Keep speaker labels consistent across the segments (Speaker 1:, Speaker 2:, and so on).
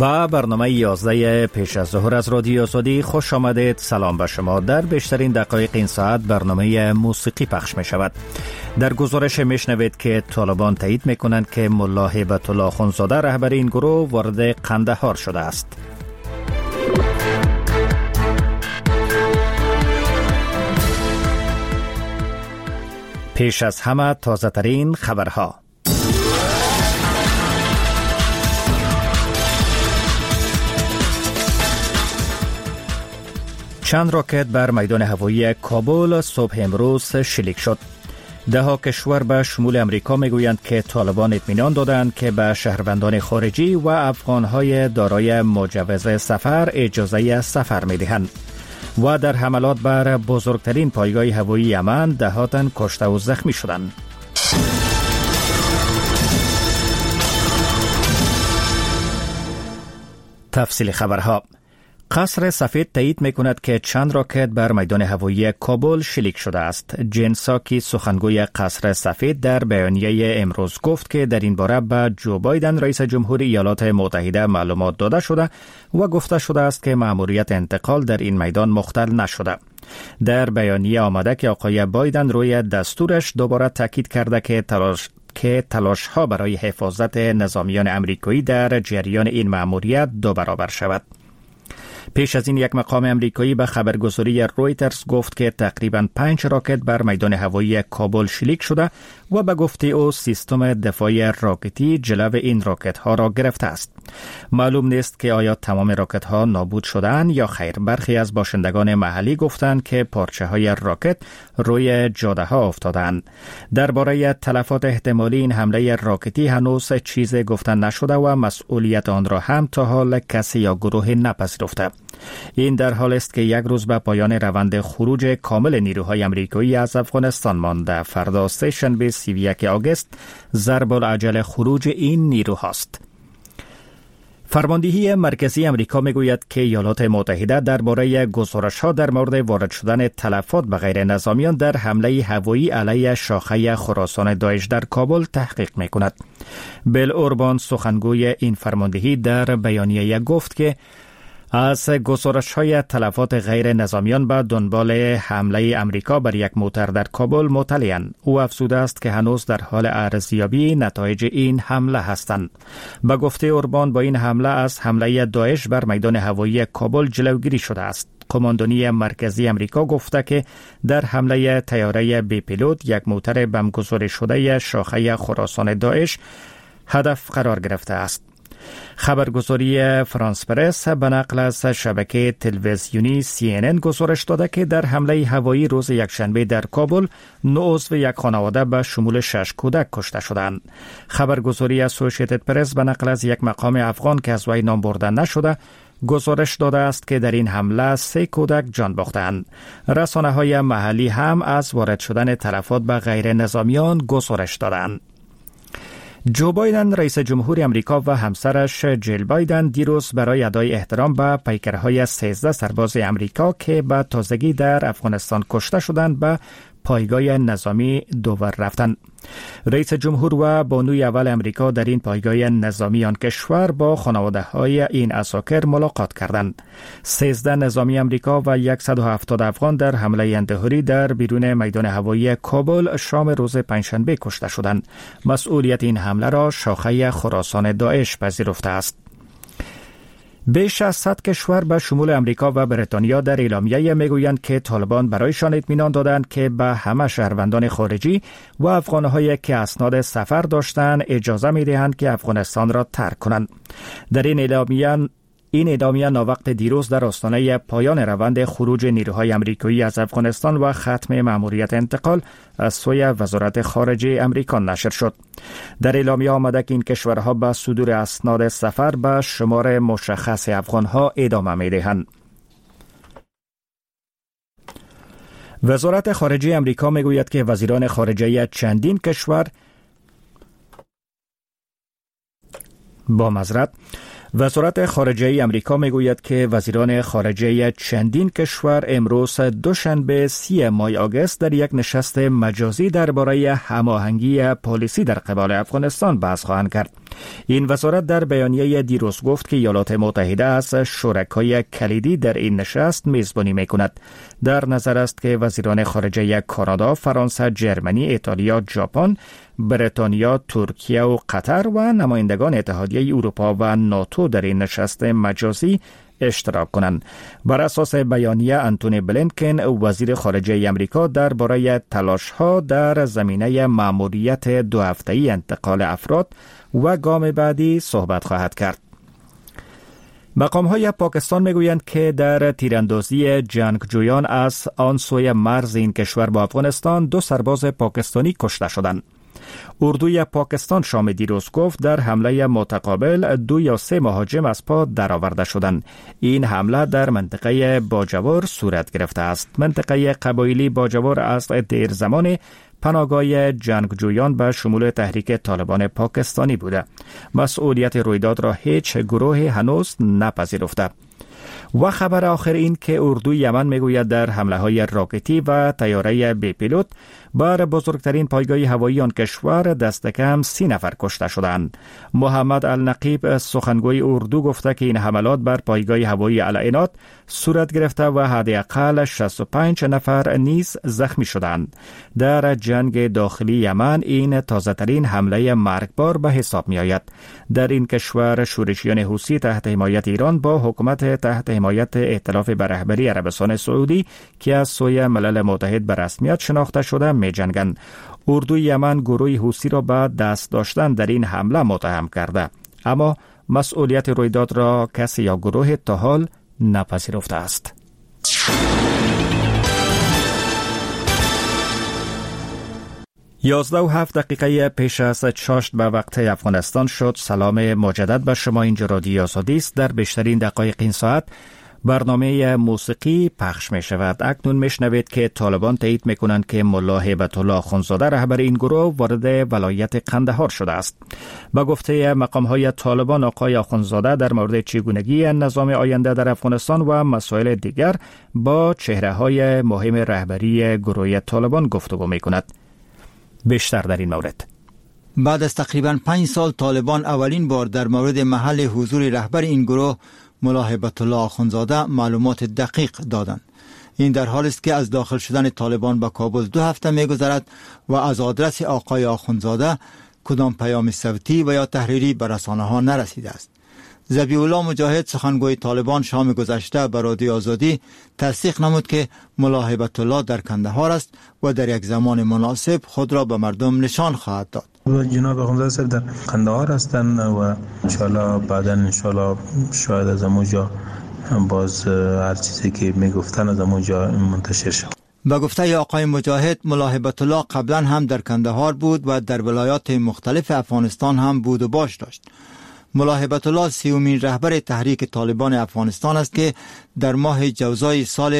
Speaker 1: با برنامه 11 پیش از ظهر از رادیو آزادی خوش آمدید. سلام به شما. در بیشترین دقایق این ساعت برنامه موسیقی پخش می شود. در گزارش می شنوید که طالبان تایید می کنند که ملا هیبت الله اخوندزاده رهبر این گروه وارد قندهار شده است. پیش از همه تازه ترین خبرها. چند راکت بر میدان هوایی کابل صبح امروز شلیک شد. دهها کشور به شمول امریکا میگویند که طالبان اطمینان دادند که به شهروندان خارجی و افغانهای دارای مجوز سفر اجازه سفر میدهند. و در حملات بر بزرگترین پایگاه هوایی یمن دهها تن کشته و زخمی شدند. تفصیل خبرها. قصر سفید تایید میکند که چند راکت بر میدان هوایی کابل شلیک شده است. جین ساکی سخنگوی قصر سفید در بیانیه امروز گفت که در این باره به جو بایدن رئیس جمهور ایالات متحده معلومات داده شده و گفته شده است که مأموریت انتقال در این میدان مختل نشده. در بیانیه آمده که آقای بایدن روی دستورش دوباره تاکید کرده که تلاش ها برای حفاظت نظامیان امریکایی در جریان این مأموریت دو برابر شود. پیش از این یک مقام امریکایی به خبرگزاری رویترز گفت که تقریباً 5 راکت بر میدان هوایی کابل شلیک شده و به گفته او سیستم دفاعی راکتی جلو این راکت ها را گرفته است. معلوم نیست که آیا تمام راکت ها نابود شدند یا خیر. برخی از باشندگان محلی گفتند که پارچه های راکت روی جاده ها افتادند. درباره تلفات احتمالی این حمله راکتی هنوز چیزی گفته نشده و مسئولیت آن را هم تا حال کسی یا گروه نپذیرفته. این در حال است که یک روز به پایان روند خروج کامل نیروهای امریکایی از افغانستان مانده. فردا سه‌شنبه 31 آگوست ضرب العجل خروج این نیروهاست. فرماندهی مرکزی امریکا میگوید که ایالات متحده درباره گزارش‌ها در مورد وارد شدن تلفات به غیر نظامیان در حمله هوایی علیه شاخه خراسان داعش در کابل تحقیق میکند. بیل اوربان سخنگوی این فرماندهی در بیانیه گفت که از گزارش‌های تلفات غیر نظامیان به دنبال حمله امریکا بر یک موتر در کابل مطلع‌اند. او افزوده است که هنوز در حال ارزیابی نتایج این حمله هستند. به گفته اوربان با این حمله از حمله داعش بر میدان هوایی کابل جلوگیری شده است. قماندانی مرکزی امریکا گفته که در حمله طیاره بی پیلوت یک موتر بمبگذاری شده شاخه خراسان داعش هدف قرار گرفته است. خبرگزاری فرانس پرس به نقل از شبکه تلویزیونی CNN گزارش داده که در حمله هوایی روز یکشنبه در کابل 9 عضو یک خانواده به شمول 6 کودک کشته شدند. خبرگزاری اسوسییتد پرس به نقل از یک مقام افغان که از وی نام برده نشده گزارش داده است که در این حمله 3 کودک جان باختند. رسانه‌های محلی هم از وارد شدن تلفات به غیر نظامیان گزارش دادند. جو بایدن رئیس جمهور امریکا و همسرش جیل بایدن دیروز برای ادای احترام به پیکرهای 13 سرباز امریکا که به تازگی در افغانستان کشته شدند به پایگاه نظامی دوور رفتند. رئیس جمهور و بانوی اول امریکا در این پایگاه نظامی آن کشور با خانواده های این عساکر ملاقات کردند. 13 نظامی امریکا و 170 افغان در حمله اندهوری در بیرون میدان هوایی کابل شام روز پنجشنبه کشته شدند. مسئولیت این حمله را شاخه خراسان داعش پذیرفته است. بیش از 100 کشور به شمول امریکا و بریتانیا در اعلامیه میگویند که طالبان برایشان اطمینان دادند که به همه شهروندان خارجی و افغانهایی که اسناد سفر داشتند اجازه میدهند که افغانستان را ترک کنند. در این اعلامیه ناوقت دیروز در آستانه پایان روند خروج نیروهای امریکایی از افغانستان و ختم مأموریت انتقال از سوی وزارت خارجه امریکا نشر شد. در اعلامیه آمده که این کشورها به صدور اسناد سفر به شمار مشخص افغانها ادامه می‌دهند. وزارت خارجه امریکا میگوید که وزیران خارجه چندین کشور وزارت خارجه امریکا میگوید که وزیران خارجه چندین کشور امروز دوشنبه 30 ماه آگوست در یک نشست مجازی درباره هماهنگی پالیسی در قبال افغانستان بحث خواهند کرد. این وزارت در بیانیه دیروز گفت که ایالات متحده از شرکای کلیدی در این نشست میزبانی میکند. در نظر است که وزیران خارجه کانادا، فرانسه، جرمنی، ایتالیا، ژاپن، بریتانیا، ترکیه و قطر و نمایندگان اتحادیه اروپا و ناتو در این نشست مجازی اشتراک کنند. بر اساس بیانیه انتونی بلینکن وزیر خارجه امریکا درباره تلاش‌ها در زمینه مأموریت 2 هفته‌ای انتقال افراد و گام بعدی صحبت خواهد کرد. مقام‌های پاکستان میگویند که در تیراندازی جنگجویان از آن سوی مرز این کشور با افغانستان 2 سرباز پاکستانی کشته شدند. اردوی پاکستان شام دیروز گفت در حمله متقابل 2 یا 3 مهاجم از پا درآورده شدند. این حمله در منطقه باجوور صورت گرفته است. منطقه قبایلی باجوور از دیر زمان پناهگاه جنگجویان به شمول تحریک طالبان پاکستانی بوده. مسئولیت رویداد را هیچ گروهی هنوز نپذیرفته. و خبر آخر این که اردوی یمن میگوید در حمله های راکتی و طیاره بی پیلوت بر بزرگترین پایگاه هوایی آن کشور دست کم 30 نفر کشته شدند. محمد النقیب سخنگوی اردو گفته که این حملات بر پایگاه هوایی العناد صورت گرفته و حداقل 65 نفر نیز زخمی شدند. در جنگ داخلی یمن این تازه‌ترین حمله مرگبار به حساب می آید. در این کشور شورشیان حوثی تحت حمایت ایران با حکومت تحت حمایت ائتلاف به رهبری عربستان سعودی که از سوی ملل متحد به رسمیت شناخته شده می جنگند. اردوی یمن گروه حوثی را به دست داشتن در این حمله متهم کرده، اما مسئولیت رویداد را کسی یا گروه تا حال نپذیرفته است. 11:07 پیش از چاشت به وقت افغانستان شد. سلام مجدد به شما. اینجا رادیو آزادی است. در بیشترین دقایق این ساعت برنامه موسیقی پخش می شود. اکنون می شنوید که طالبان تایید می کنند که ملا هیبت الله آخوندزاده رهبر این گروه وارد ولایت قندهار شده است. با گفته مقام های طالبان، آقای آخوندزاده در مورد چگونگی نظام آینده در افغانستان و مسائل دیگر با چهره های مهم رهبری گروه طالبان گفتگو می کند. بیشتر در این مورد.
Speaker 2: بعد از تقریباً 5 سال طالبان اولین بار در مورد محل حضور رهبر این گروه ملا هیبت الله آخوندزاده معلومات دقیق دادند. این در حالی است که از داخل شدن طالبان به کابل 2 هفته می‌گذرد و از آدرس آقای آخوندزاده کدام پیام صوتی و یا تحریری به رسانه‌ها نرسیده است. ذبیح الله مجاهد سخنگوی طالبان شام گذشته به رادیو آزادی تصدیق نمود که ملا هیبت الله در کندهار است و در یک زمان مناسب خود را به مردم نشان خواهد داد.
Speaker 3: جناب آخوندزاده صاحب در کندهار هستند و انشالله بعدا انشالله شاید از اونجا باز هر چیزی که میگفتن از اونجا منتشر شد.
Speaker 2: با گفته آقای مجاهد، ملا هیبت الله قبلا هم در کندهار بود و در ولایات مختلف افغانستان هم بود و باش داشت. ملا هیبت الله 30مین رهبر تحریک طالبان افغانستان است که در ماه جوزای سال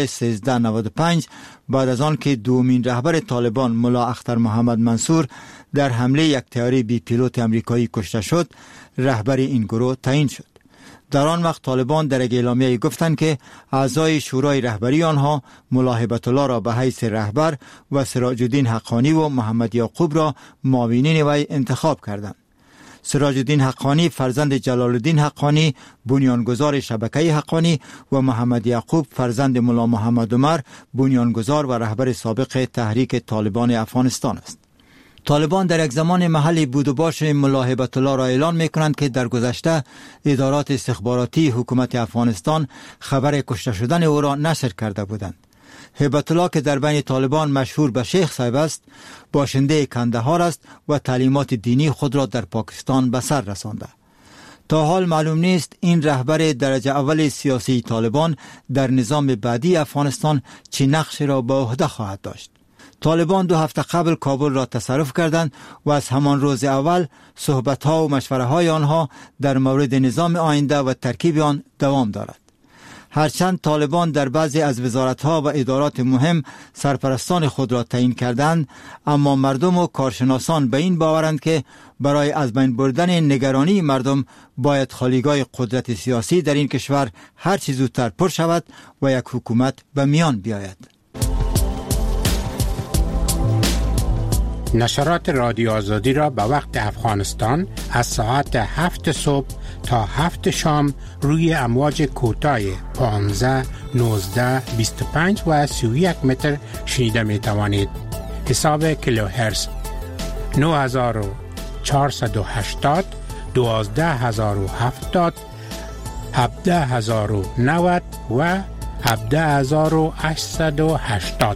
Speaker 2: 1395 بعد از آن که دومین رهبر طالبان ملا اختر محمد منصور در حمله یک طیاره بی پیلوت امریکایی کشته شد، رهبر این گروه تعیین شد. در آن وقت طالبان در یک اعلامیه گفتند که اعضای شورای رهبری آنها ملا هیبت الله را به حیث رهبر و سراج الدین حقانی و محمد یعقوب را معاونین وی انتخاب کردند. سراج الدین حقانی فرزند جلال الدین حقانی بنیانگذار شبکه حقانی و محمد یعقوب فرزند ملا محمد عمر بنیانگذار و رهبر سابق تحریک طالبان افغانستان است. طالبان در یک زمان محل بود و باش ملا هیبت الله را اعلان می کنند که در گذشته ادارات استخباراتی حکومت افغانستان خبر کشته شدن او را نشر کرده بودند. هیبت الله که در بین طالبان مشهور به شیخ صاحب است، باشنده کندهار است و تعلیمات دینی خود را در پاکستان به سر رسانده. تا حال معلوم نیست این رهبر درجه اول سیاسی طالبان در نظام بعدی افغانستان چه نقشی را به عهده خواهد داشت. طالبان 2 هفته قبل کابل را تصرف کردند و از همان روز اول صحبت‌ها و مشوره‌های آنها در مورد نظام آینده و ترکیب آن دوام دارد. هرچند طالبان در بعضی از وزارت‌ها و ادارات مهم سرپرستان خود را تعیین کردند، اما مردم و کارشناسان به این باورند که برای از بین بردن نگرانی مردم باید خالیگاه قدرت سیاسی در این کشور هر چه زودتر پر شود و یک حکومت به میان بیاید.
Speaker 4: نشرات رادیو آزادی را به وقت افغانستان از ساعت 7 صبح تا 7 شام روی امواج کوتاه 15, 19, 25 و 31 متر شنیده می توانید. حساب کیلوهرتز 9480, 12070, 17090 و 17880.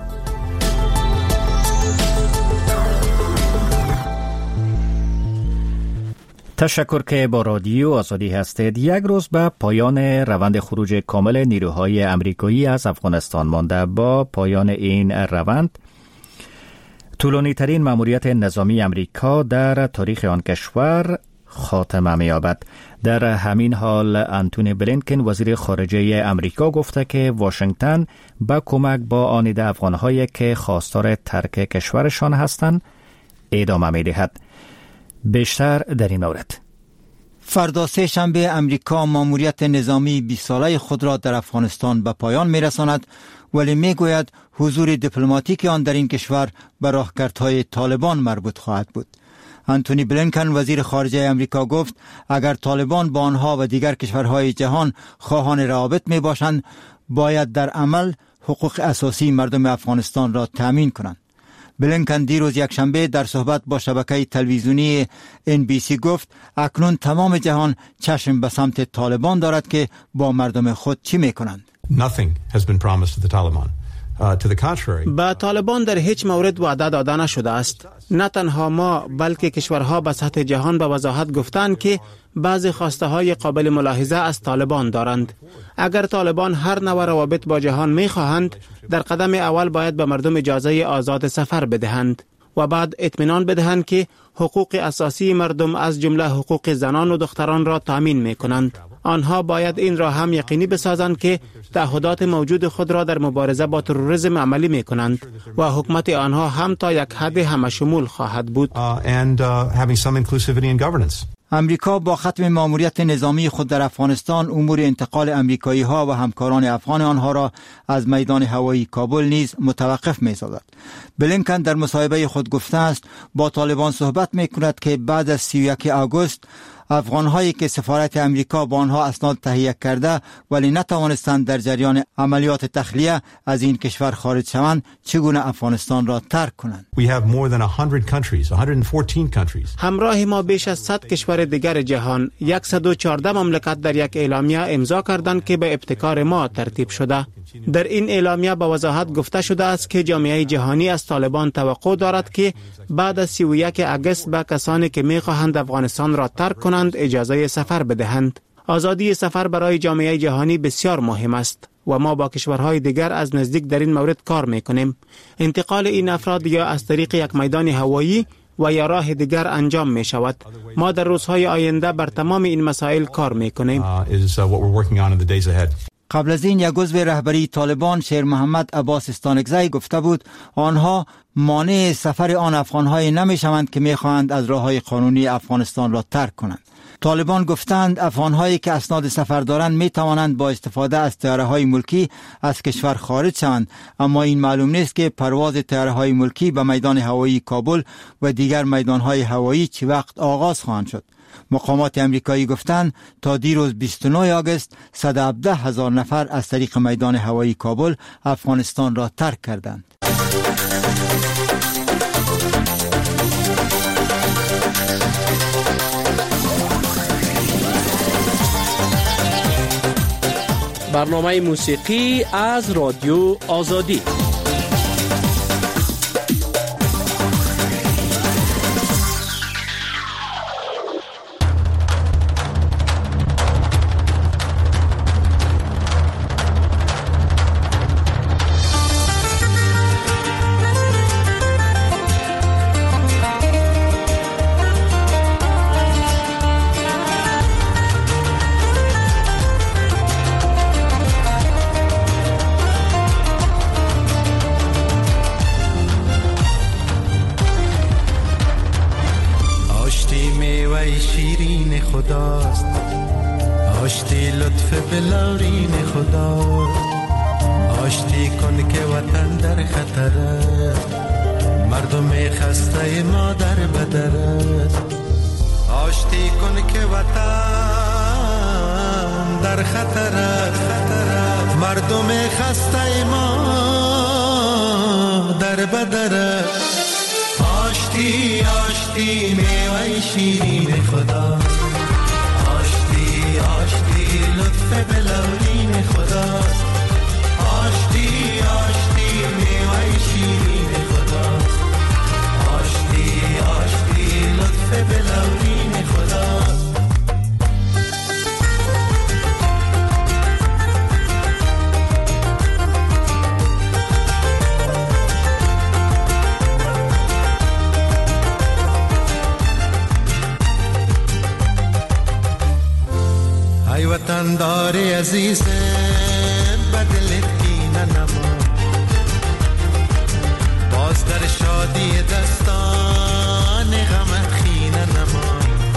Speaker 1: تشکر که با رادیو آزادی هستید. یک روز به پایان روند خروج کامل نیروهای امریکایی از افغانستان مانده. با پایان این روند طولانی ترین مأموریت نظامی امریکا در تاریخ آن کشور خاتمه می‌یابد. در همین حال انتونی بلینکن وزیر خارجه امریکا گفته که واشنگتن به کمک با آنید افغان‌هایی که خواستار ترک کشورشان هستند ادامه می‌دهد. بیشتر در این مورد.
Speaker 2: فردا سه شنبه امریکا مأموریت نظامی 20 ساله خود را در افغانستان به پایان می‌رساند، ولی می‌گوید حضور دیپلماتیک آن در این کشور به راهکردهای طالبان مربوط خواهد بود. انتونی بلینکن وزیر خارجه امریکا گفت اگر طالبان با آنها و دیگر کشورهای جهان خواهان روابط میباشند، باید در عمل حقوق اساسی مردم افغانستان را تامین کنند. بلینکن دیروز یکشنبه در صحبت با شبکه تلویزیونی NBC گفت اکنون تمام جهان چشم به سمت طالبان دارد که با مردم خود چی میکنند.
Speaker 5: Nothing has been promised to the Taliban.
Speaker 6: به طالبان در هیچ مورد وعده داده نشده است. نه تنها ما بلکه کشورها به سطح جهان به وضاحت گفتند که بعضی خواسته های قابل ملاحظه از طالبان دارند. اگر طالبان هر نوع روابط با جهان می خواهند، در قدم اول باید به مردم اجازه آزاد سفر بدهند و بعد اطمینان بدهند که حقوق اساسی مردم از جمله حقوق زنان و دختران را تامین می کنند. آنها باید این را هم یقینی بسازند که تعهدات موجود خود را در مبارزه با تروریسم عملی می کنند و حکومت آنها هم تا یک حد همه شمول خواهد بود.
Speaker 2: امریکا با ختم مأموریت نظامی خود در افغانستان امور انتقال امریکایی ها و همکاران افغان آنها را از میدان هوایی کابل نیز متوقف می سازد. بلینکن در مصاحبه خود گفته است با طالبان صحبت می کند که بعد از 31 آگوست افغان‌هایی که سفارت امریکا با آنها اسناد تهیه کرده ولی نتوانستند در جریان عملیات تخلیه از این کشور خارج شوند چگونه افغانستان را ترک کنند.
Speaker 6: همراه ما بیش از 100 کشور دیگر جهان 114 مملکت در یک اعلامیه امضا کردند که به ابتکار ما ترتیب شده. در این اعلامیه به وضاحت گفته شده است که جامعه جهانی از طالبان توقع دارد که بعد از 31 آگوست به کسانی که می‌خواهند افغانستان را ترک کنند اجازه سفر بدهند. آزادی سفر برای جامعه جهانی بسیار مهم است و ما با کشورهای دیگر از نزدیک در این مورد کار می‌کنیم. انتقال این افراد یا از طریق یک میدان هوایی و یا راه دیگر انجام می شود. ما در روزهای آینده بر تمام این مسائل کار می‌کنیم.
Speaker 2: قبل از این یک عضو رهبری طالبان شیر محمد عباس استانکزی گفته بود آنها مانع سفر آن افغان‌های نمی‌شوند که می‌خواهند از راه‌های قانونی افغانستان را ترک کنند. طالبان گفتند افغان‌هایی که اسناد سفر دارند می‌توانند با استفاده از طیاره‌های ملکی از کشور خارج شوند، اما این معلوم نیست که پرواز طیاره‌های ملکی به میدان هوایی کابل و دیگر میدان‌های هوایی چه وقت آغاز خواهند شد. مقامات امریکایی گفتند تا دیروز 29 آگوست 117,000 نفر از طریق میدان هوایی کابل افغانستان را ترک کردند.
Speaker 7: برنامه موسیقی از رادیو آزادی.
Speaker 8: لطف بلورین خدا آشتی کن که وطن در خطر است، مردم خسته ما در بدر است. آشتی کن که وطن در خطر است، مردم خسته ما در بدر است. آشتی آشتی میوه شیرین خدا، آشتی آشتی لطف بلورین خدا، آشتی آشتی میوه شیرین خدا، آشتی آشتی لطف بلورین خدا. ای وطن داری عزیز بدلت کینه نما، باز در شادی دستان غمت خینه نما.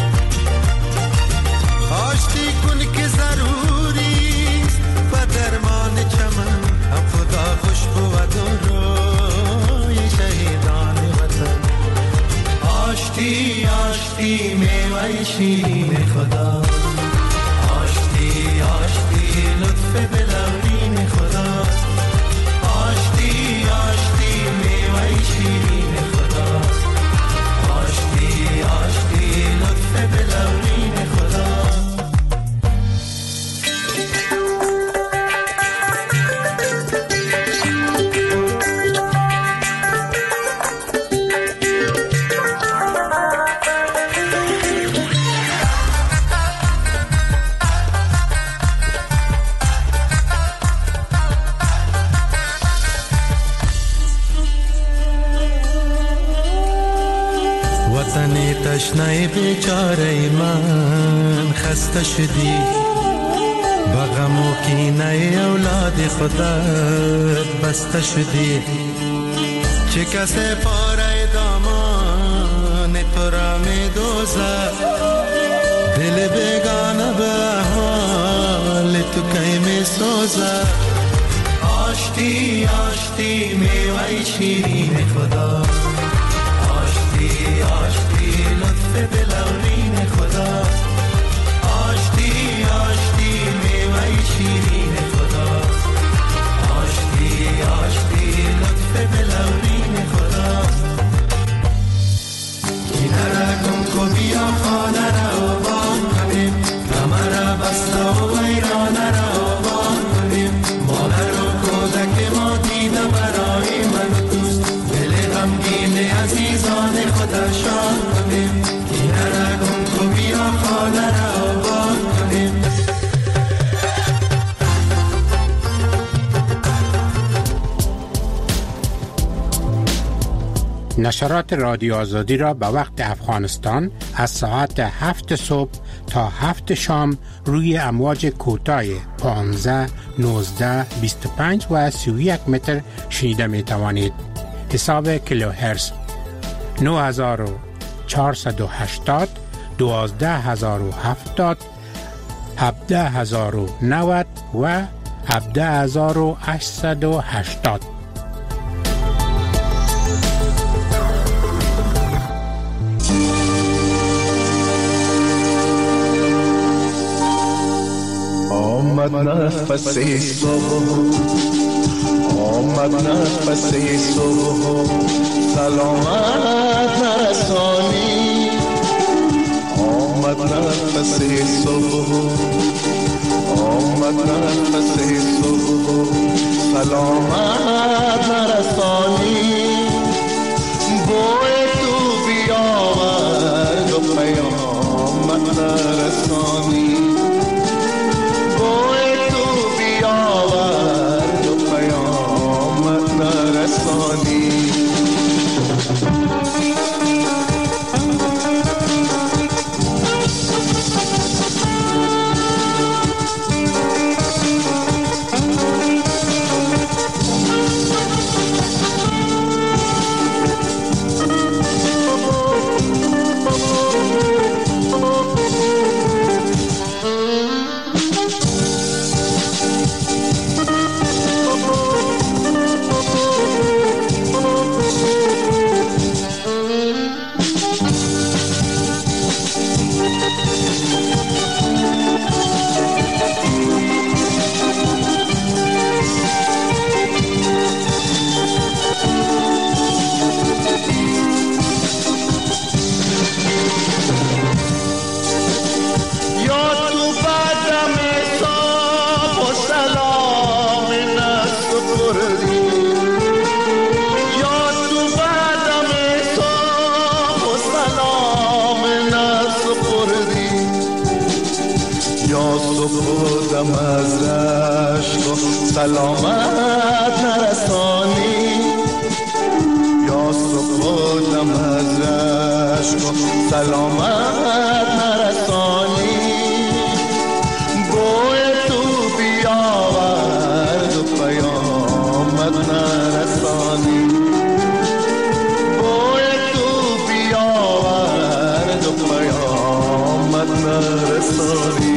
Speaker 8: آشتی کن که ضروریست و درمان چمن، هم خدا خوش بود و روی شهیدان وطن. آشتی آشتی میوه شیرین خدا، آشتی لطف بلورین خدا، آشتی آشتی میوه شیرین خدا، آشتی آشتی لطف بلورین خدا. تشنه بیچاره من خسته شدی، با غم و کینه اولاد خودت بسته شدی. چه کسی پاره دامان تو را می دوزد، دل بیگانه به حال تو کی می سوزد. آشتی آشتی میوه شیرین خدا، آشتی آشتی لطف بلورین خدا، آشتی آشتی میوه شیرین خدا، آشتی آشتی لطف بلورین خدا. اینه را کن که بیا خانه را آبان کنیم، غمه را بسته و ویرانه را آبان کنیم. مادر و کودک ما دیده برای من و توست، دل غمگین عزیزان خدا شاد کنیم. اینه را کن که بیا خانه را آباد کنیم.
Speaker 4: نشرات رادیو آزادی را به وقت افغانستان از ساعت 7 صبح تا 7 شام روی امواج کوتاه 15، 19، 25 و 31 متر شنیده می توانید. حساب کیلوهرتز 9480، 12070، 17090 و 17880.
Speaker 9: آمد نفس صبح، آمد نفس صبح، سلامت نرسانی. آمد نفس صبح، آمد نفس صبح، سلامت نرسانی. بوی تو بیاورد و پیامت نرسانی. سلامت نرسانی یا صبح و دم از عشق و سلامت نرسانی بوی تو بیاورد و پیامت نرسانی بوی تو بیاورد و پیامت نرسانی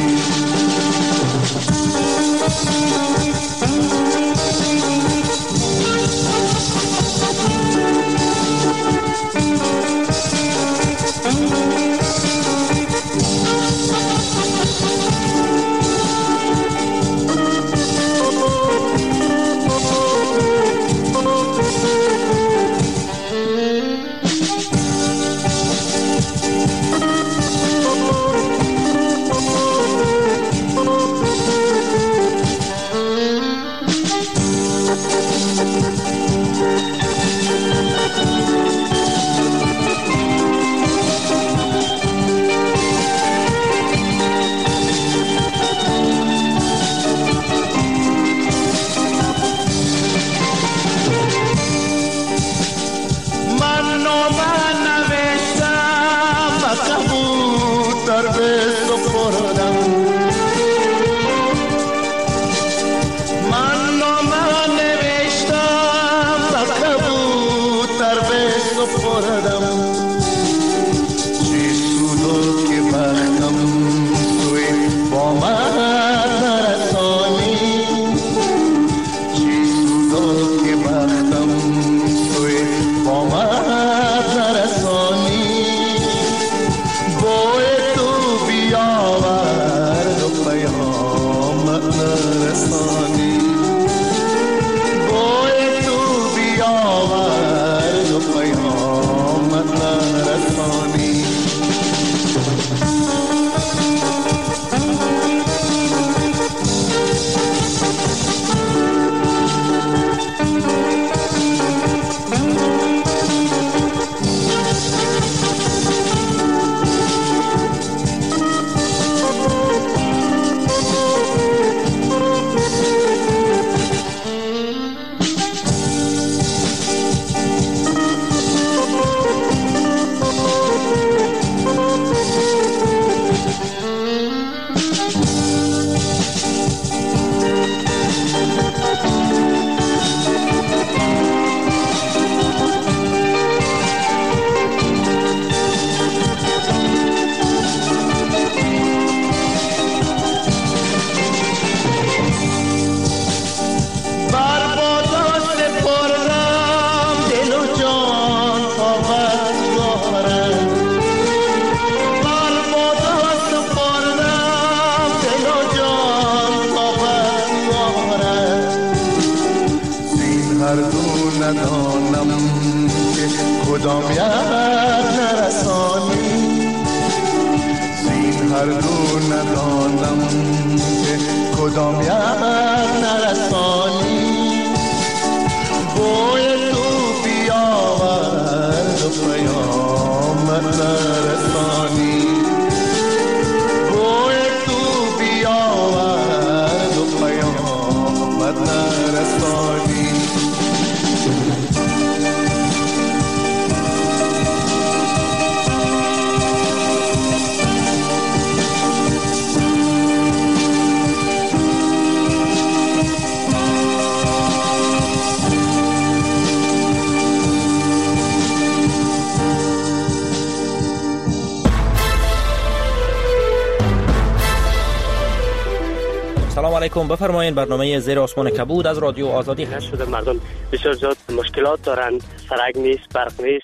Speaker 10: بفرمایید. برنامه زیر آسمان کبود از رادیو آزادی هست.
Speaker 11: شده مردم بسیار زیاد مشکلات دارند، سرک نیست، برق نیست.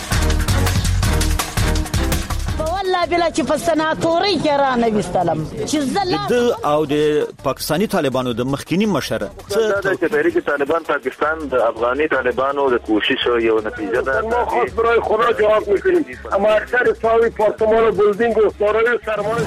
Speaker 12: والله بلا چې په سناتوري کې را نه وستلم چې
Speaker 2: د او د پاکستانی طالبانو د مخکینی مشر
Speaker 13: چې تحریک طالبان پاکستان د افغاني طالبانو د کوشش یو نتیجه ده.
Speaker 14: ما خاص برای خدا جواب میکنیم. اما اکثر ساوی پارتمان و بلدینگ و سارای سرمان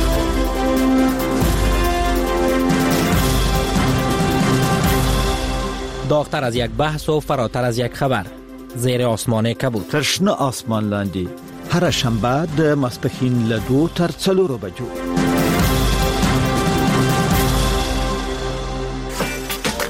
Speaker 10: داغتر از یک بحث و فراتر از یک خبر. زیر آسمان کبود.
Speaker 2: ترشنه آسمان لاندی. هر شنبه د ماسپښین له 2 تر 4 بجو.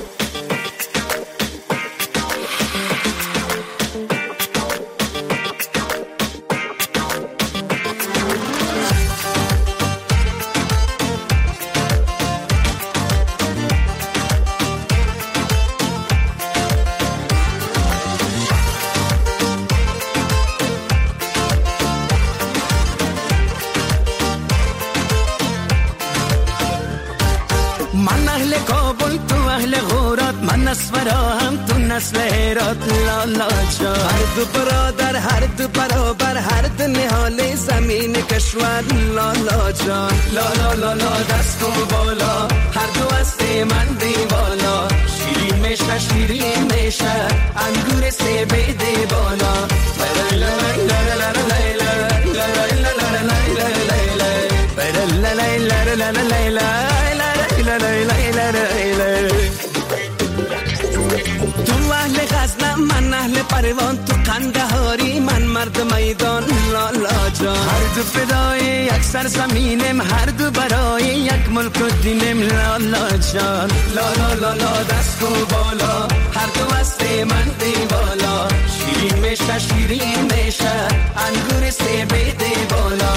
Speaker 15: نسل هرات لالا جان. هر دو برادر هر دو برابر هر دو نهال زمین کشور لالا جان. لالا لالا دست کن بالا هر دو هست من دیوالا. شیرین میشه شیرین میشه انگور سه بیده بالا. تو اهل غزنم من اهل پروان. تو قندهاری من مرد میدان لالا جان. هر دو فدای یک سرزمینم هر دو برای یک ملک و دینم لالا جان. لالا لالا دست کو بالا هر دو هست من دیوالا. شیرین میشه شیرین میشه انگور سه بیده بالا.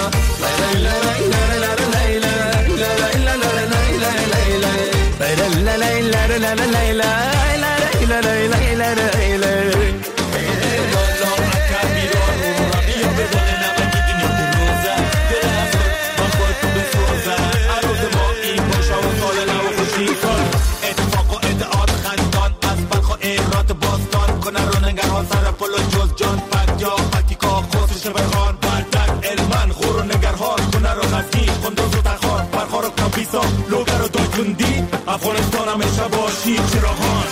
Speaker 16: اتفاق و ادعاد خندان از بلخ و ایرات باستان کنه رو نگران سر پلو جز جان پک یا پکیکا خوص شبخان بردک علمان خور و نگرهان کنه رو غزگی خندوز و تخان برخار و کبیسا لوگر و دایتوندی افغانستان همیشه باشی چراغان.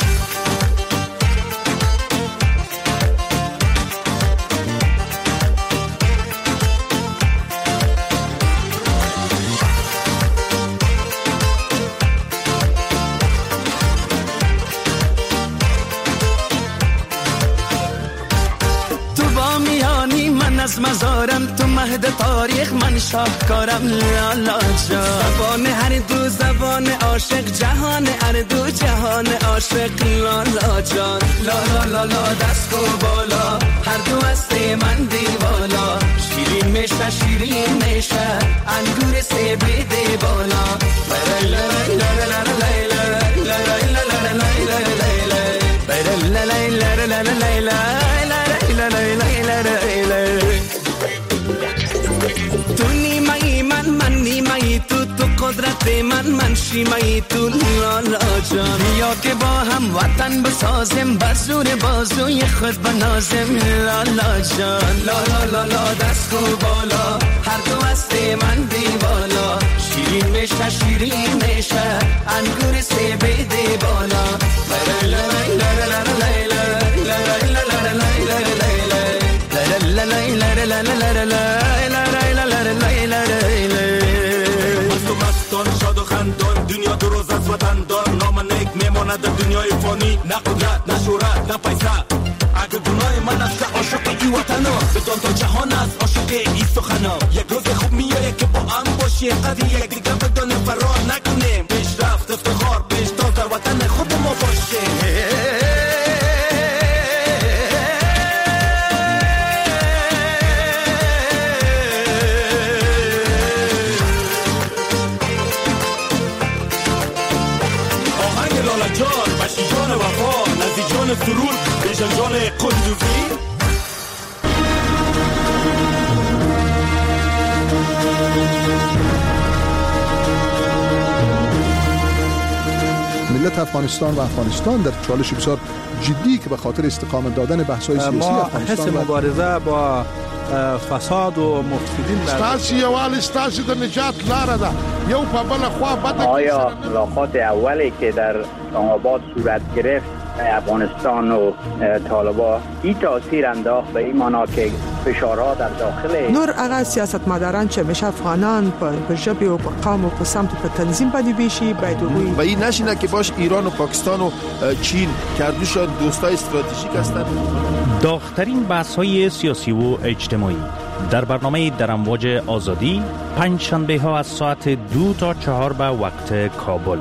Speaker 15: از مزارم تو مهد تاریخ من شاهکارم لالا جان. زبان هر دو زبان عاشق جهان هر دو جهان عاشق لالا جان. لالا لالا دست کو بالا هر دو هست من دیوالا. شیرین میشه شیرین میشه انگور سه بیده بالا. تو نیمه‌ای من نیمه‌ای تو قدرت من شیمه‌ای تو لالا جان. بیا که با هم وطن بسازم بزور بازوی خود بنازم لالا جان. لالا لالا دست کو بالا هر دو هست من دیوالا. شیرین میشه شیرین میشه انگور سه بیده بالا.
Speaker 16: مستان شاد و خندان دنیا دو روز از وطن دار. نام نیک میماند در دنیای فانی. نه قدرت نه شهرت نه پیسه. اگه گناه من است عاشق ای وطنا بدان تا جهان است عاشق ای سخنا. یک روز خوب میایه که با هم باشیم قدر یک دیگه بدان فرار نکنیم. پیشرفت افتخار پیشتاز در وطن خود ما باشیم. جان بشی جان وفا نزی جان سرور بیشن جان قدوسی.
Speaker 17: ملت افغانستان و افغانستان در چالش بسیار جدی که به خاطر استقامت دادن بحث‌های سیاسی افغانستان
Speaker 18: ما مبارزه با فساد و مفسدین
Speaker 19: ستاسو یوال ستاسو د نجات لاره ده. یو په بل خوا بده.
Speaker 20: آیا ملاقات اولی که در اسلام آباد صورت گرفت افغانستان و طالبان این تاثیر انداخت به این معنا که فشارها در داخل
Speaker 21: نور هغه سیاستمداران چې همیشه افغانان په ژبه او په قوم او په سمت په تنظیم باندې بیشي باید وي
Speaker 22: و این نشینه که باش ایران و پاکستان و چین کردوشان دوستای استراتژیک هستند.
Speaker 1: داغ‌ترین بحث‌های سیاسی و اجتماعی در برنامه در امواج آزادی پنج شنبه ها از ساعت 2 تا 4 به وقت کابل.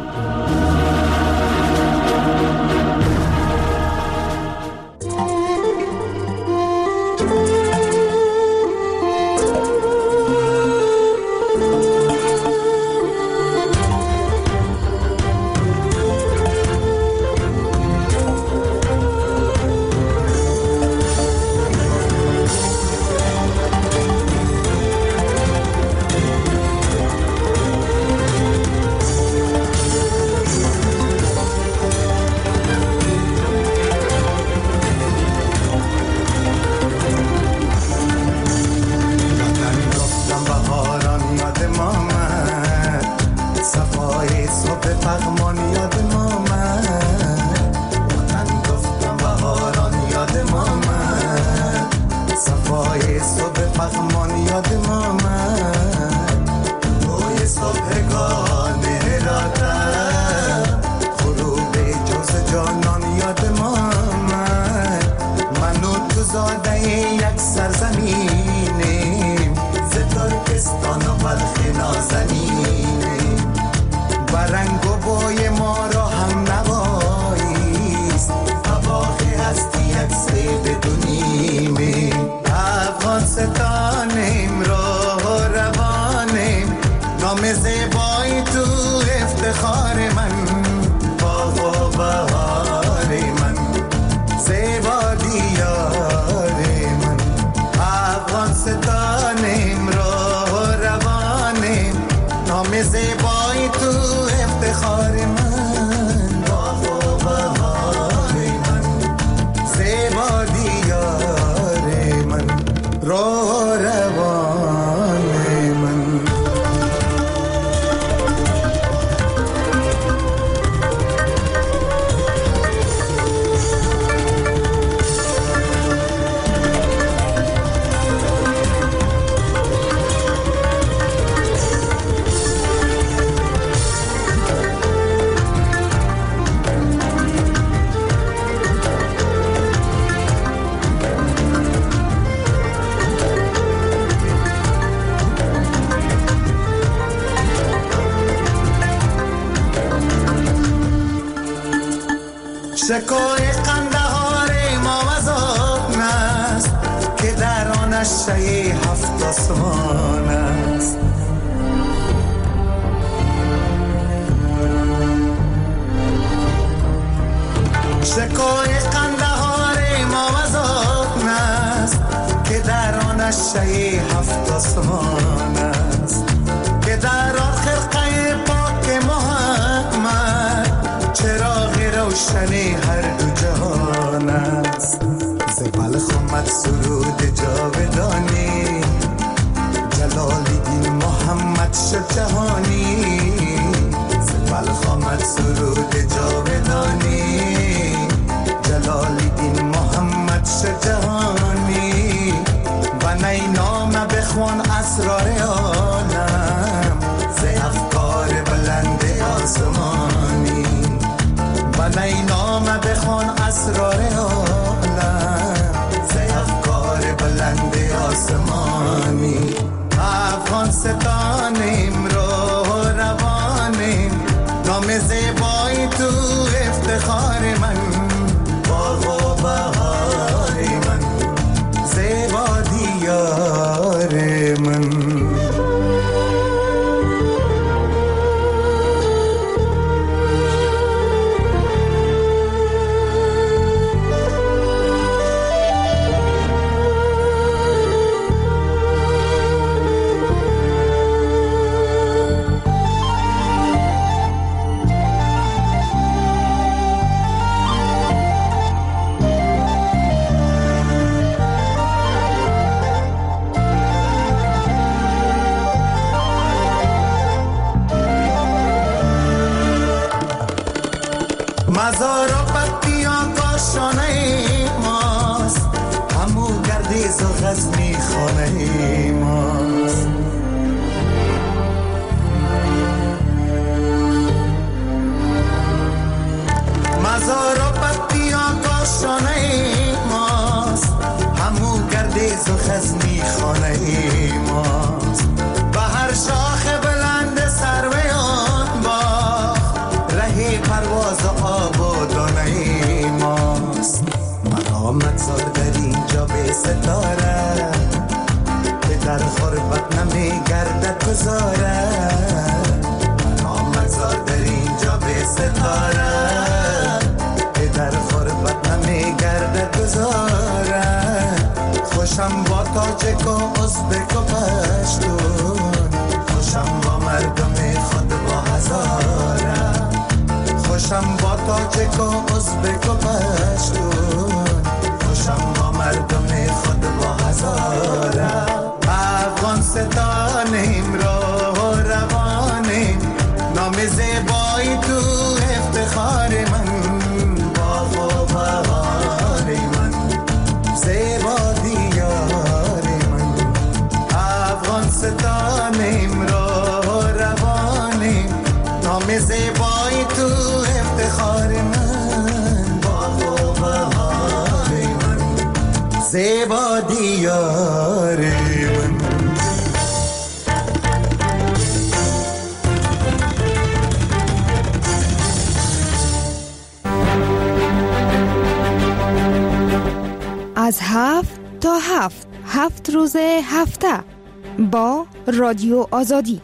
Speaker 8: آزاده یک سرزمینیم، ز ترکستان و بلخ نازنینیم. و رنگ و بوی ما را هم نواییست، هوای هستی یک سیب دونیمیم. افغانستانیم، راه روانیم، نام زیبای تو افتخار من، باغ و بهار من، زیبا دیار من. افغانستانیم، راه روانیم، نام زیبای تو افتخار من، باغ و بهار من، زیبا دیار من، راه روان من. شکوه قندهار ما وزان است که در آن شی هفت آسمان است. شکوه قندهار ما وزان است که در آن شی هفت آسمان است، که در آن خرقه پاک محمد چراغ روشنی هر دو جهان است. ز بلخ آمد سرود جاودانی، جلال الدین محمد شد جهانی. ز بلخ آمد سرود جاودانی، جلال الدین محمد شد جهانی. و نی نامه بخوان اسرار عالم، ز افکار بلند آسمانی. و نی نامه بخوان اسرار عالم، ز افکار بلند آسمانی. افغانستانیم، راه روانیم، نام زیبای تو افتخار من، باغ و بهار من، زیبا دیار من. مزار و پتیان کاشانه ماست، همو گردیز و غزنی خانه ماست. مزار و پتیان کاشانه ماست، همو گردیز و غزنی خانه ماست. و هر شاخ بلند سروی آن باغ، رهی پرواز و آب و دانه ماست. مقامت زار در اینجا به ستاره، که در غربت نمی گردد گذاره. مقامت زار در اینجا به ستاره، که در غربت نمی گردد گذاره. خوشم با تاجک و ازبک و پشتون، خوشم با مردم خود با هزاره. خوشم با تاجک و ازبک و پشتون، خوشم با مردم خود با هزاره. افغانستانیم، راه روانیم، نام زیبای تو افتخار من، باغ و بهار من، زیبا دیار من. افغانستانیم، راه روانیم، نام زیبای تو افتخار من، باغ و بهار
Speaker 9: زیبا دیار من.
Speaker 3: از 7 تا 7 روز هفته با رادیو آزادی.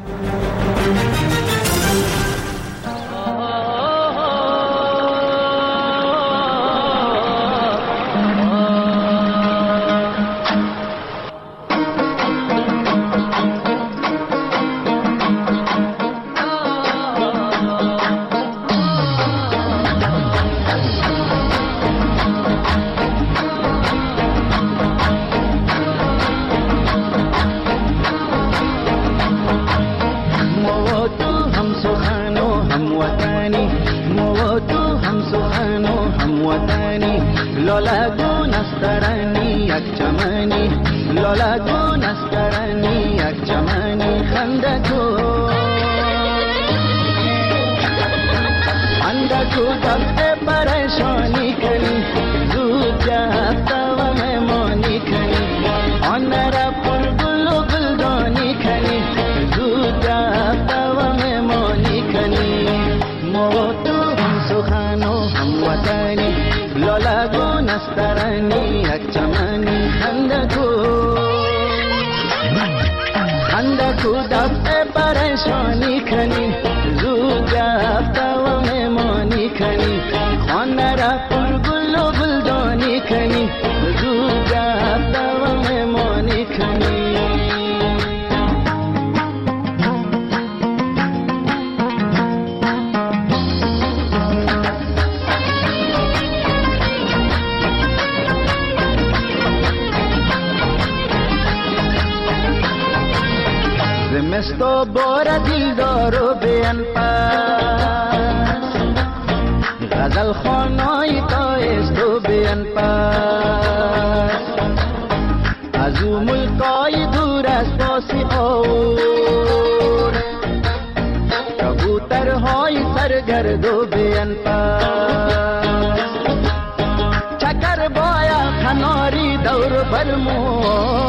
Speaker 9: زمستو بار دیلدارو بیان پاس غزل خانای تایستو بیان پاس از او ملکای دور از پاسی اور کبوترهای سرگردو بیان پاس چکر بایا کناری دور برمو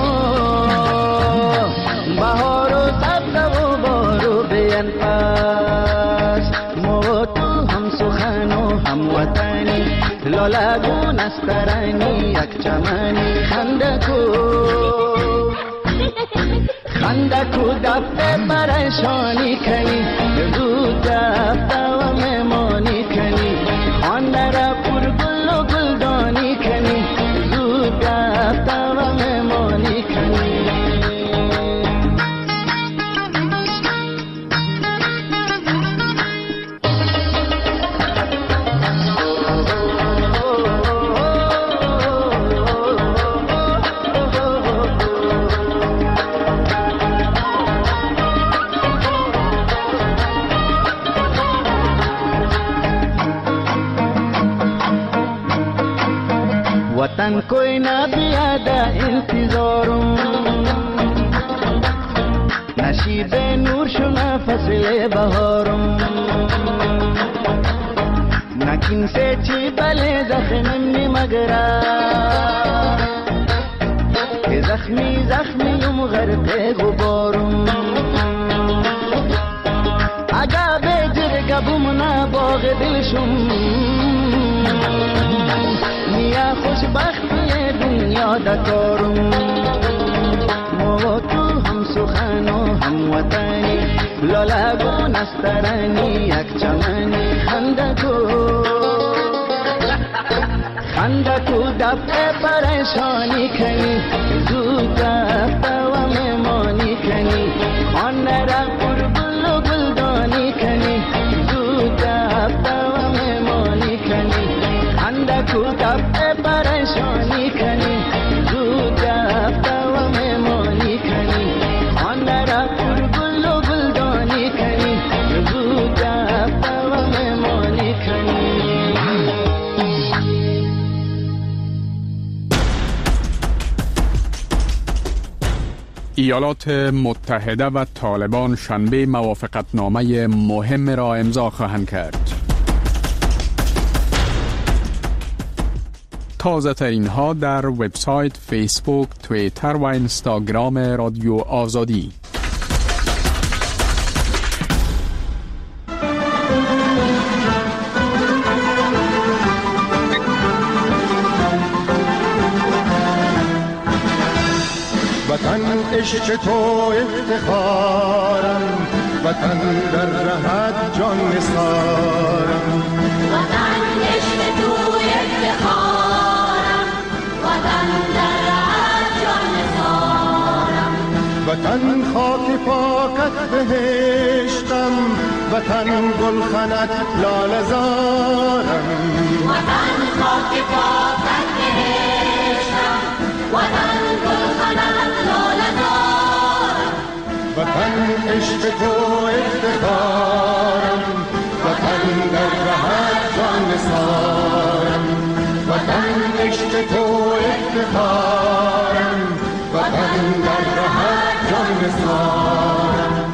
Speaker 9: بهارو سبز و بارو بیان پاس مو تو هم سخن و هم وطنی لالا نسترانی یک چمنی خندکو دفته پریشانی کنی زود دفته و مهمانی کنی خانده را پر گل و گلدانی کنی زود دفته و مهمانی کنی. वतन कोई ना बियादा इंतजारों नशीबे नूर शुना फसले बहारों नकिन से ची बले जख्मी मगरा के जख्मी जख्मी युम गरक़े गुबारों आगा बेजर कबुमना बाग दिलशुम या खुशबख्ती दुनिया दकारों मो तो हम सुखानो हम वतनी लोला गो नस्तरनी एक चमनी खंडको दफे परेशानी खनी जूता तवा में मोनी खनी अन्नरा पुरबुल बुलदानी खनी जूता तवा में मोनी खनी खंडको दफे परेशानी खनी जूता तवा में मोनी खनी अन्नरा पुरबुल बुलदानी खनी जूता तवा में मोनी खनी.
Speaker 5: ایالات متحده و طالبان شنبه موافقتنامه مهم را امضا خواهند کرد. تازه ترین ها در وبسایت، فیسبوک، توییتر و اینستاگرام رادیو آزادی.
Speaker 8: وطن عشق تو افتخارم، وطن در رهت جان نثارم.
Speaker 6: وطن عشق تو افتخارم، وطن در رهت جان نثارم.
Speaker 8: وطن خاک پاکت بهشتم، وطن گلخنت لاله زارم.
Speaker 6: وطن خاک پاکت بهشتم، وطن گلخنت لاله زارم.
Speaker 8: وطن عشق تو افتخارم، وطن در رهت جان نثارم. وطن عشق تو افتخارم، وطن در رهت جان نثارم.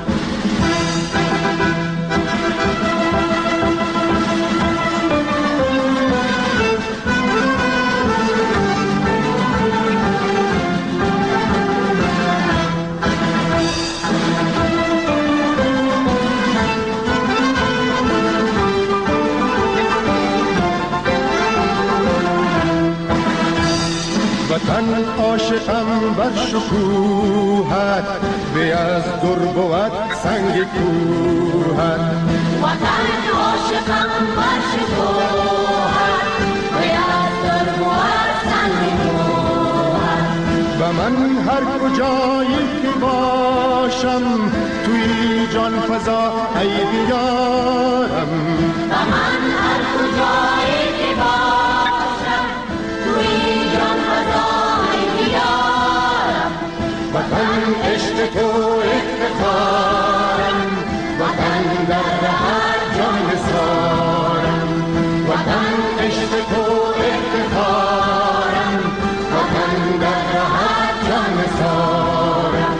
Speaker 8: وطن عاشقم بر شکوهت، به از در بود سنگ کوهت.
Speaker 6: وطن عاشقم بر شکوهت، به از در بود سنگ کوهت.
Speaker 8: و من هر کجایی که باشم، توی جان فضا ای بیارم.
Speaker 6: و من هر کجایی که باشم، توی جان فضا ای بیارم.
Speaker 8: وطن عشق تو افتخارم، وطن در رهت جان نثارم. وطن عشق تو افتخارم، وطن در رهت جان نثارم.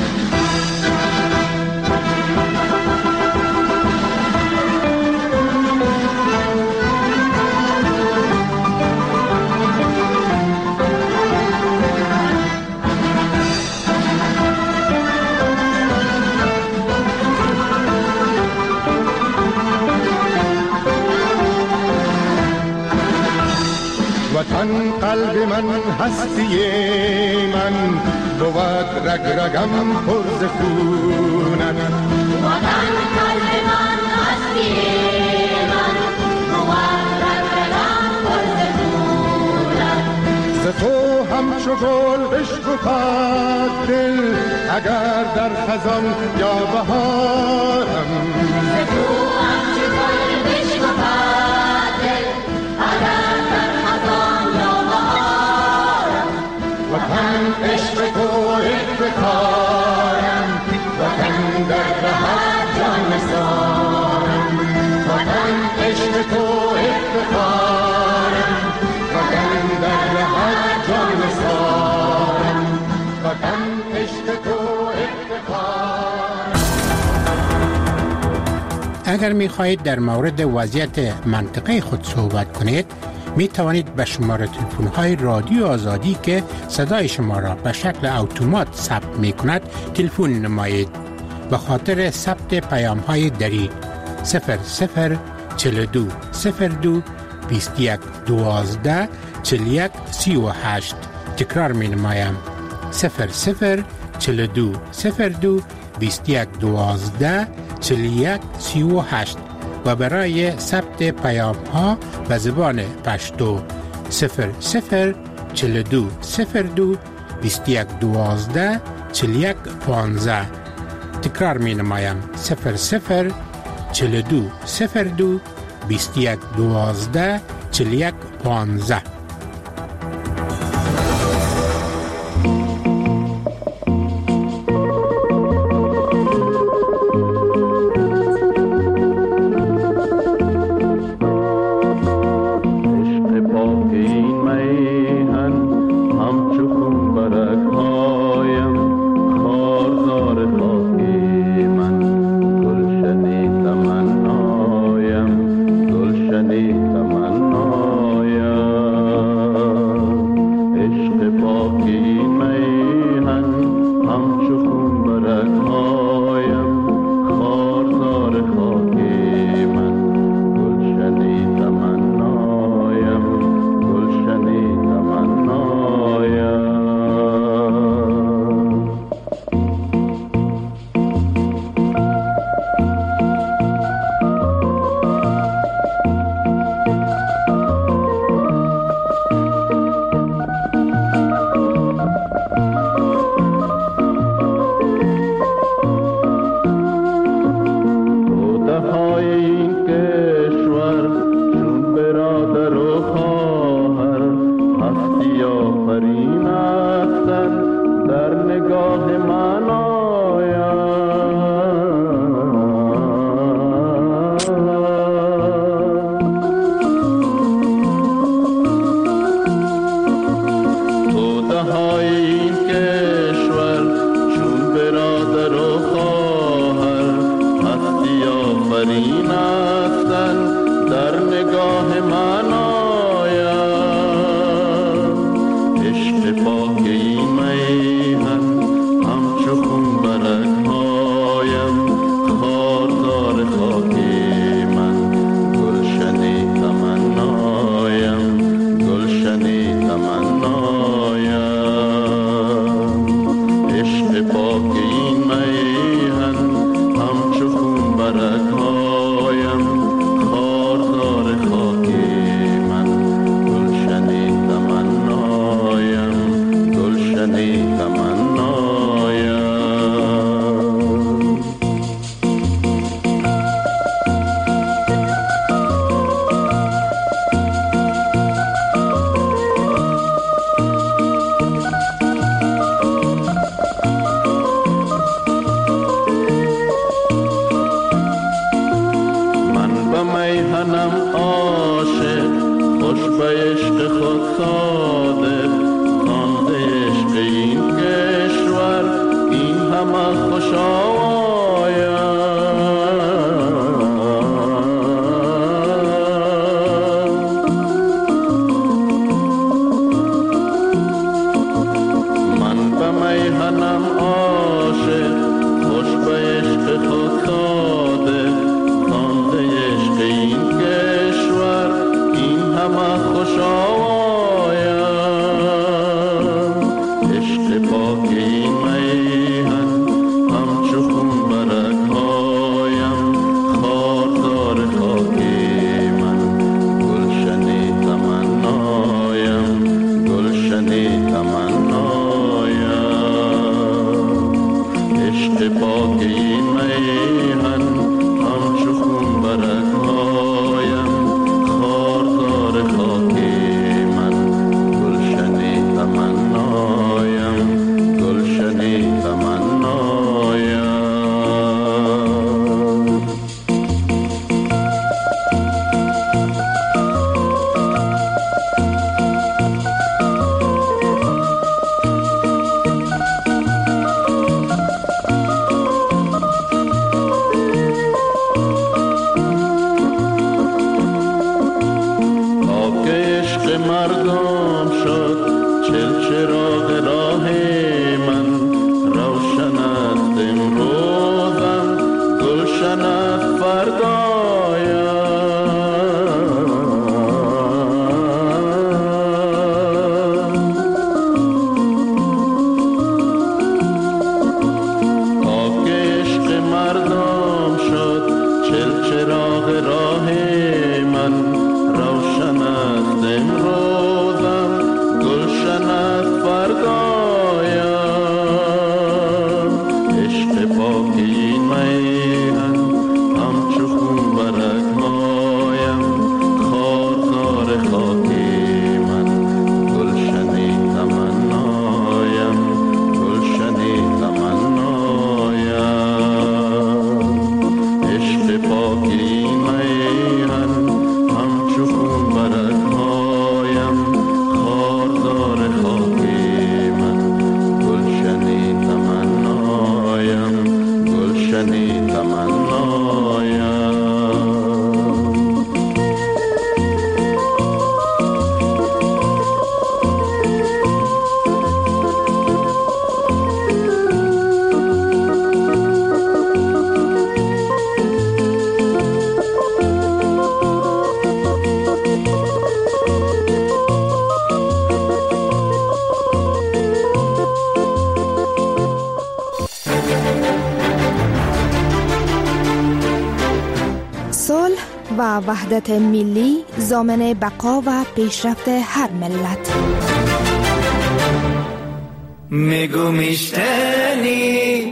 Speaker 8: وطن قلب من هستی من، بود رگ رگم پر ز خونت.
Speaker 6: وطن قلب من هستی من، بود رگ رگم پر ز خونت.
Speaker 8: ز تو همچو گل بشکفد دل، اگر در خزان یا بهارم.
Speaker 6: ز تو همچو گل بشکفد دل، اگر در خزان یا بهارم.
Speaker 8: وطن عشق تو افتخارم، وطن در رهت جان نثارم. وطن عشق تو افتخارم، وطن در رهت جان نثارم. وطن عشق تو افتخارم.
Speaker 4: اگر می خواهید در مورد وضعیت منطقه خود صحبت کنید، می توانید به شماره تلفن های رادیو آزادی که صدای شما را به شکل اتومات ثبت می کند تلفن نمایید. به خاطر ثبت پیام های دری 0042 02 21 12 41 38. تکرار می نمایم 0042 02 21 12 41 38 و برای ثبت پیام ها به زبان پشتو 0042 02 21 12 41 15. تکرار می نمایم 0042 02 21 12 41 15.
Speaker 7: تمنایم آفرین هستن در نگاه من
Speaker 3: و وحدت ملی ضامن بقا و پیشرفت هر ملت.
Speaker 8: میگو میشتنی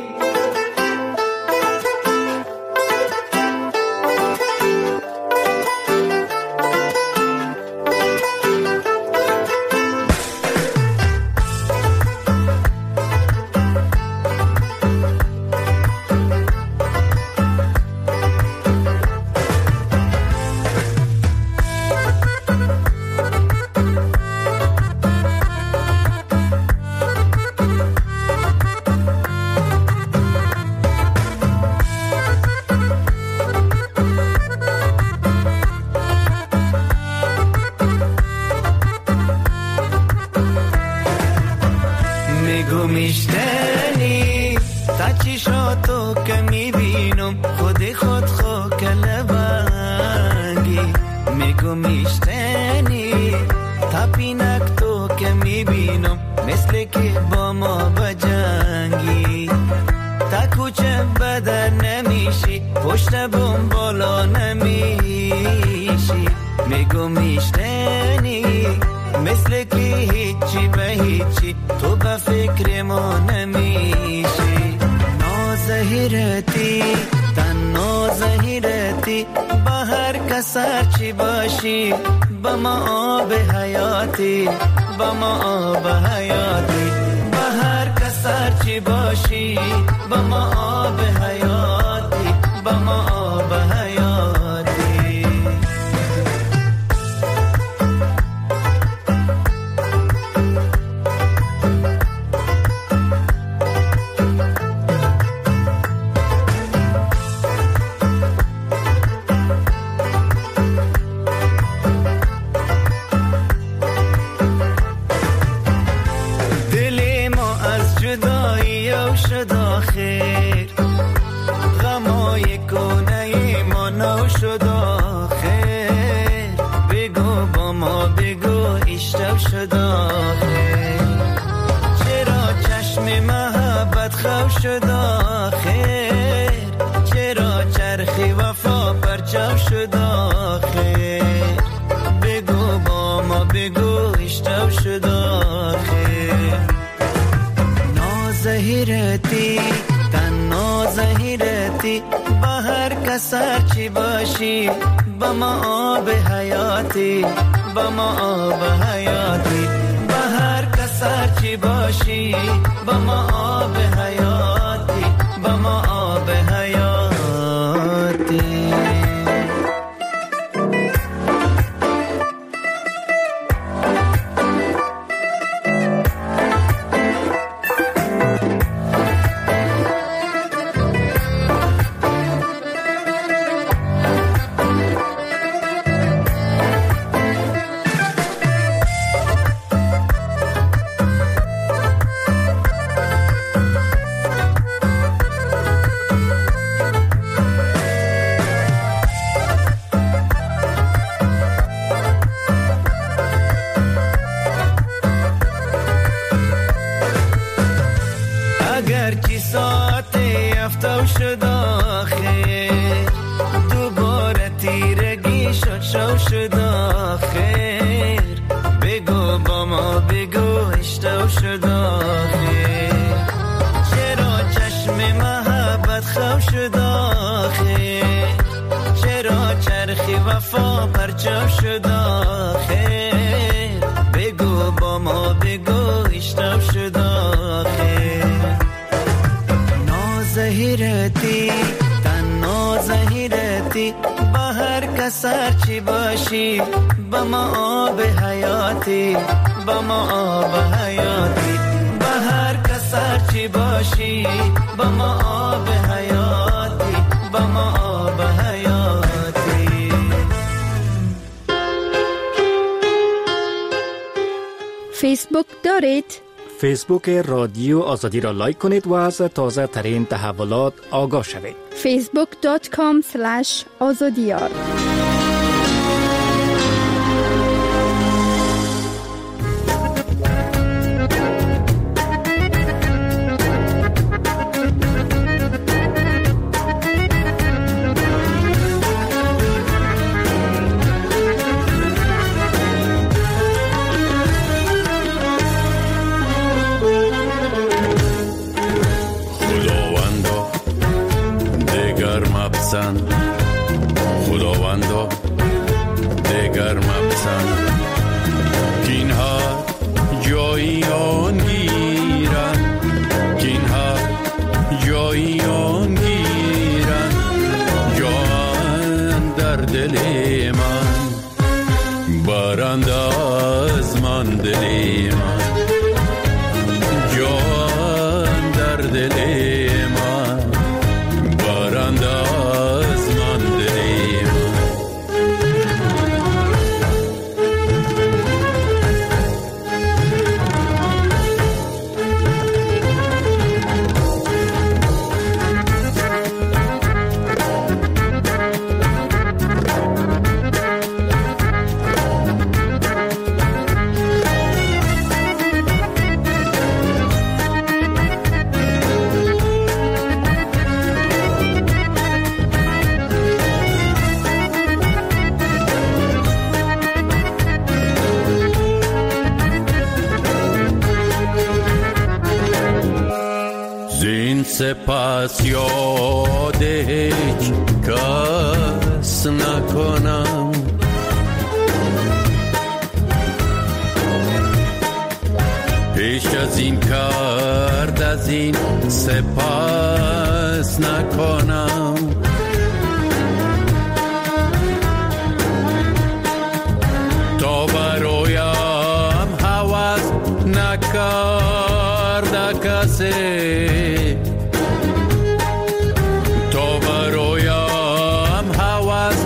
Speaker 9: میگو میشتنی تا چشاتو که میبینم خود لبنگی میگو میشتنی تا پینک تو که میبینم مثل که با ما بجنگی تا کوچه بدر نمیشی پشت بوم بالا نمیشی میگو میشتنی مثل که هیچی به هیچی تو به فکر ما نمیشی نازهیرتی تنها زهیرتی با هر کس هرچی باشی با ما آب حیاتی با ما آب حیاتی با هر کس هرچی باشی با ما آب حیاتی با ما آب حیاتی سرچی باشی با ما آب حیاتی با ما آب حیاتی با هر کس هرچی باشی با ما آب حیاتی با ما آب حیاتی سرچی باشی با ما آب حیاتی با ما آب حیاتی با هر کس هرچی باشی با ما آب حیاتی با ما آب حیاتی
Speaker 3: فیسبوک دارید؟
Speaker 1: فیسبوک رادیو آزادی را لایک کنید و از تازه ترین تحولات آگاه شوید.
Speaker 3: facebook.com/azadiyar
Speaker 11: خداوندا سپس یاد هیچ کس نکنم. پیش از این کرد از این سپس نکنم. تا برایم هوس نکرده کسی، تا برایم هوس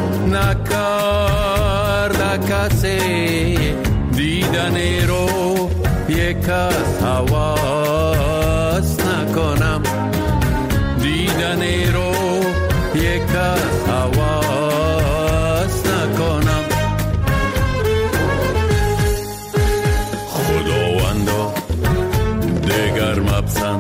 Speaker 11: نکرده کسی، دیدن رو یک از هوس نکنم. دیدن رو یک از هوس نکنم. خداوندا دیگر مپسند